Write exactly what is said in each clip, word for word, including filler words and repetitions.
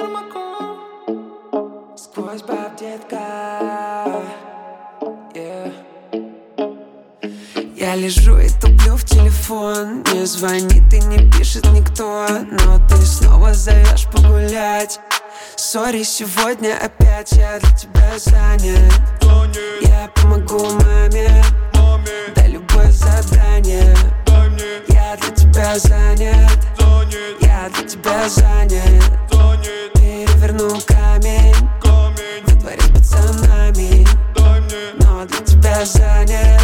Сквозь баб, детка, yeah. Я лежу и туплю в телефон. Не звонит и не пишет никто, но ты снова зовешь погулять. Сори, сегодня опять я для тебя занят. Я помогу маме, дай любое задание. Я для тебя занят, я для тебя занят. Переверну камень, во дворе с пацанами, но для тебя занят.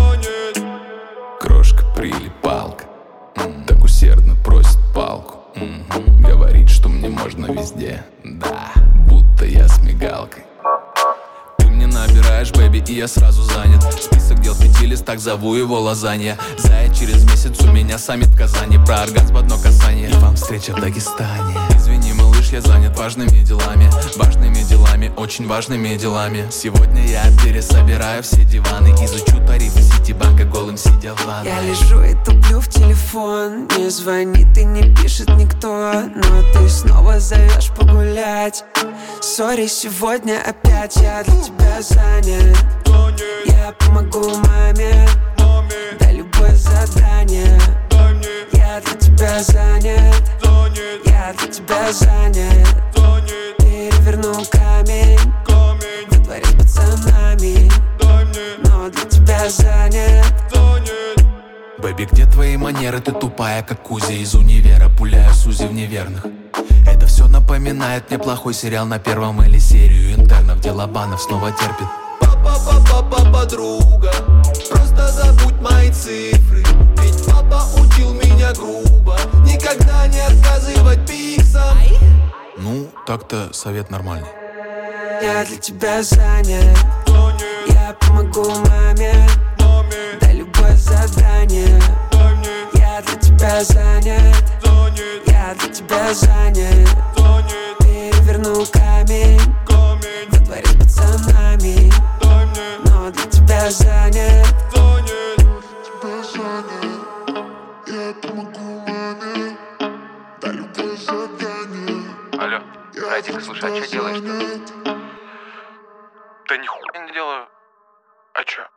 Крошка прилипалка, так усердно просит палку. М-м, говорит, что мне можно везде, да, будто я с мигалкой. Ты мне набираешь, бэби, и я сразу занят. Список дел в пяти листах, зову его лазанья. Зая, через месяц у меня саммит в Казани. Про оргазм в одно касание, и вам встреча в Дагестане. Извини, малыш, я занят важными делами. Важными делами, очень важными делами. Сегодня я пересобираю все диваны. Изучу тарифы Ситибанка голым сидя в ванной. Я лежу и туплю в телефон. Не звонит и не пишет никто, но ты снова зовешь погулять. Сори, сегодня опять я для тебя занят. Я помогу маме, дай любое задание. Я для тебя занят, я для тебя занят. Переверну камень, во дворе с пацанами, но для тебя занят. Бэби, где твои манеры? Ты тупая, как Кузя из универа. Пуляю Сузи в неверных. Это все напоминает мне плохой сериал на первом или серию интернов, где Лобанов снова терпит. Папа, папа, папа, подруга, просто забудь мои цифры. Ведь папа учил меня грубо никогда не отказывать пиксам. Ну, так-то совет нормальный. Я для тебя занят. Я помогу маме, дай любое задание. Я для тебя занят, я для тебя занят. Переверну камень, во дворе с пацанами, но для тебя занят. Я помогу маме, дай любое задание. Алло, Радик, слушай, а что делаешь-то? Да нихуя не делаю. А чё?